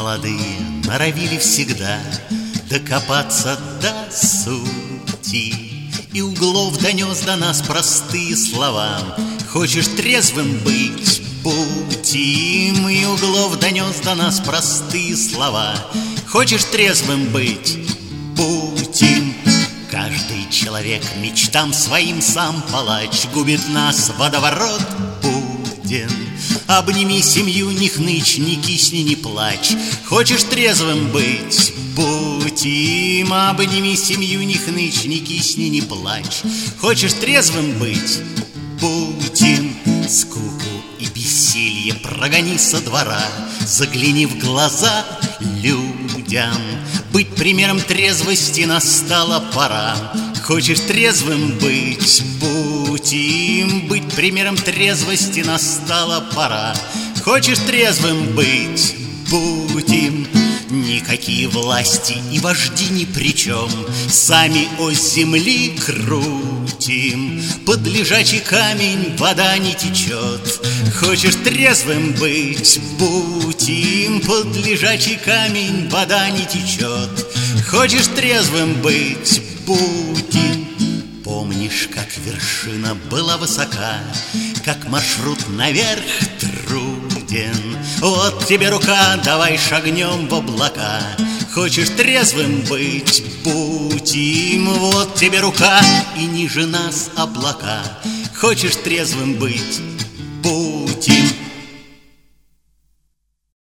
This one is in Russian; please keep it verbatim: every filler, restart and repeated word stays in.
Молодые норовили всегда докопаться до сути, и углов донес до нас простые слова. Хочешь трезвым быть — будь им. И углов донес до нас простые слова. Хочешь трезвым быть — будь им. Каждый человек мечтам своим сам палач, губит нас водоворот буден. Обними семью, не хнычь, не кисни, не плачь. Хочешь трезвым быть — будь им. Обними семью, не хнычь, не кисни, не плачь. Хочешь трезвым быть — будь им. Скуку и бессилье прогони со двора, загляни в глаза людям. Быть примером трезвости настала пора. Хочешь трезвым быть — будь им. Быть примером трезвости настала пора. Хочешь трезвым быть — будь им. Никакие власти и вожди ни при чем, сами ось земли крутим. Под лежачий камень вода не течет. Хочешь трезвым быть — будь им. Под лежачий камень вода не течет. Хочешь трезвым быть — будь им. Помнишь, как вершина была высока, как маршрут наверх труден? Вот тебе рука, давай шагнем в облака. Хочешь трезвым быть — будь им. Вот тебе рука, и ниже нас облака. Хочешь трезвым быть